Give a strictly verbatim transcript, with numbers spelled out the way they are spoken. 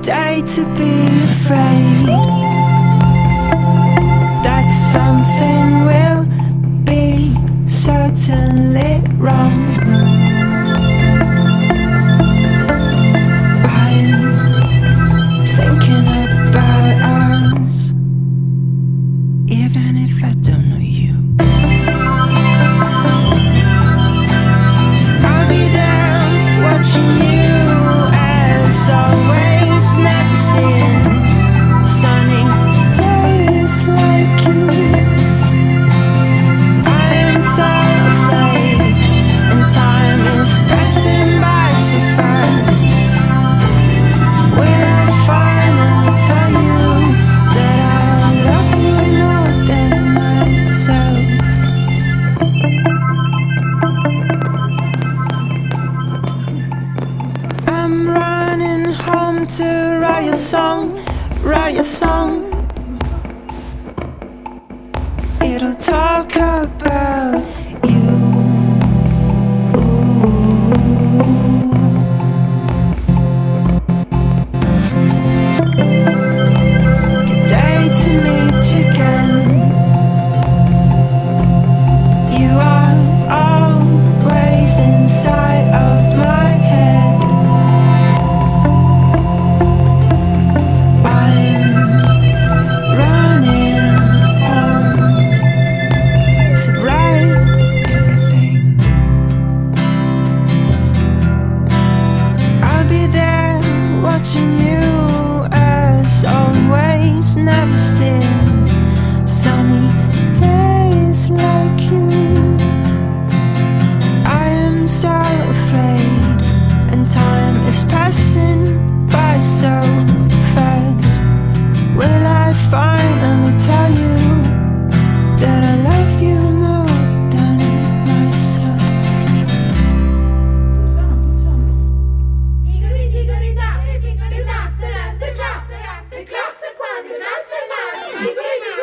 day to be afraid that something will be certainly wrong. I'm thinking about us, even if I don't know you. I'll be there watching you as always, never seen sunny days like you. I am so afraid, and time is passing by so fast. Will I finally tell you that I love you more than myself? I'm running home to write a song, write a song. It'll talk about you. Good day to meet again. You are always inside of my head. I'm running home to write everything. I'll be there watching you as always, never seen sunny days like you. I am so afraid, and time is passing by so fast. Will I finally tell you that I love you more than myself? Igori, Igori, da, Igori, da, será, de classe, de classe, quando nasce, Igori,